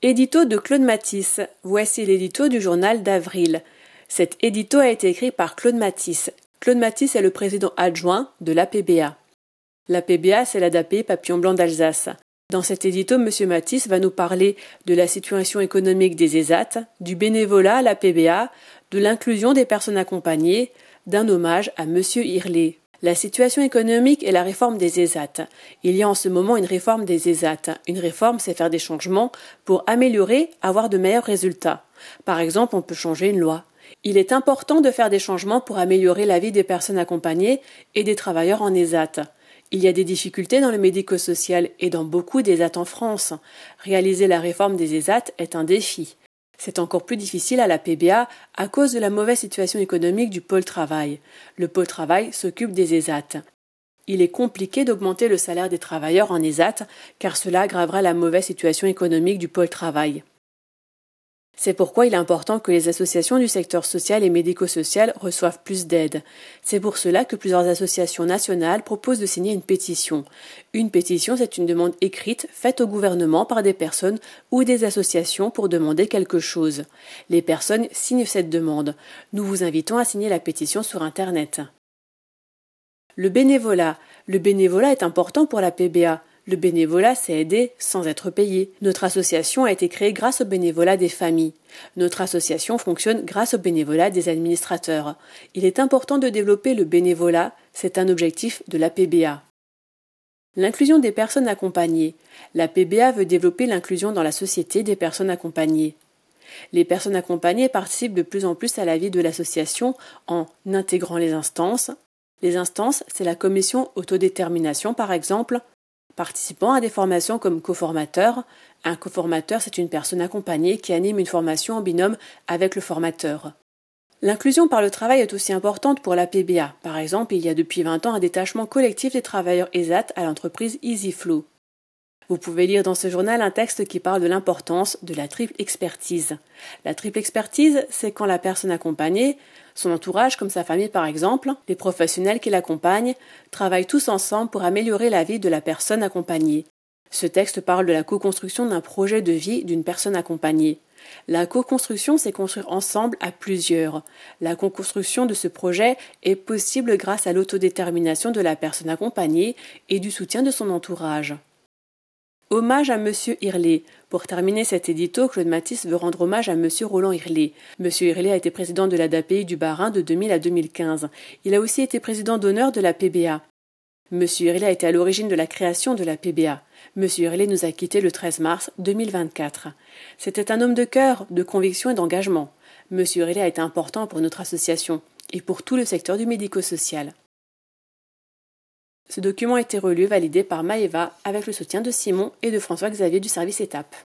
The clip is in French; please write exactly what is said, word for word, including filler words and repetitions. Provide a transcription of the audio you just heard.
Édito de Claude Matisse. Voici l'édito du journal d'avril. Cet édito a été écrit par Claude Matisse. Claude Matisse est le président adjoint de l'A P B A. L'A P B A, c'est l'A D A P Papillon Blanc d'Alsace. Dans cet édito, M. Matisse va nous parler de la situation économique des ESAT, du bénévolat à l'A P B A, de l'inclusion des personnes accompagnées, d'un hommage à M. Irlé. La situation économique et la réforme des ESAT. Il y a en ce moment une réforme des ESAT. Une réforme, c'est faire des changements pour améliorer, avoir de meilleurs résultats. Par exemple, on peut changer une loi. Il est important de faire des changements pour améliorer la vie des personnes accompagnées et des travailleurs en ESAT. Il y a des difficultés dans le médico-social et dans beaucoup d'ESAT en France. Réaliser la réforme des ESAT est un défi. C'est encore plus difficile à l'A P B A à cause de la mauvaise situation économique du pôle travail. Le pôle travail s'occupe des ESAT. Il est compliqué d'augmenter le salaire des travailleurs en ESAT car cela aggravera la mauvaise situation économique du pôle travail. C'est pourquoi il est important que les associations du secteur social et médico-social reçoivent plus d'aide. C'est pour cela que plusieurs associations nationales proposent de signer une pétition. Une pétition, c'est une demande écrite faite au gouvernement par des personnes ou des associations pour demander quelque chose. Les personnes signent cette demande. Nous vous invitons à signer la pétition sur Internet. Le bénévolat. Le bénévolat est important pour l'A P B A. Le bénévolat, c'est aider sans être payé. Notre association a été créée grâce au bénévolat des familles. Notre association fonctionne grâce au bénévolat des administrateurs. Il est important de développer le bénévolat, c'est un objectif de l'A P B A. L'inclusion des personnes accompagnées. L'A P B A veut développer l'inclusion dans la société des personnes accompagnées. Les personnes accompagnées participent de plus en plus à la vie de l'association en intégrant les instances. Les instances, c'est la commission autodétermination par exemple, participant à des formations comme coformateur. Un coformateur, c'est une personne accompagnée qui anime une formation en binôme avec le formateur. L'inclusion par le travail est aussi importante pour l'A P B A. Par exemple, il y a depuis vingt ans un détachement collectif des travailleurs ESAT à l'entreprise EasyFlow. Vous pouvez lire dans ce journal un texte qui parle de l'importance de la triple expertise. La triple expertise, c'est quand la personne accompagnée, son entourage comme sa famille par exemple, les professionnels qui l'accompagnent, travaillent tous ensemble pour améliorer la vie de la personne accompagnée. Ce texte parle de la co-construction d'un projet de vie d'une personne accompagnée. La co-construction, c'est construire ensemble à plusieurs. La co-construction de ce projet est possible grâce à l'autodétermination de la personne accompagnée et du soutien de son entourage. Hommage à M. Irlé. Pour terminer cet édito, Claude Matisse veut rendre hommage à M. Roland Irlé. M. Irlé a été président de l'A D A P I du Bas-Rhin de deux mille à deux mille quinze. Il a aussi été président d'honneur de l'A P B A. M. Irlé a été à l'origine de la création de l'A P B A. M. Irlé nous a quittés le treize mars deux mille vingt-quatre. C'était un homme de cœur, de conviction et d'engagement. M. Irlé a été important pour notre association et pour tout le secteur du médico-social. Ce document a été relu et validé par Maëva avec le soutien de Simon et de François-Xavier du service étape.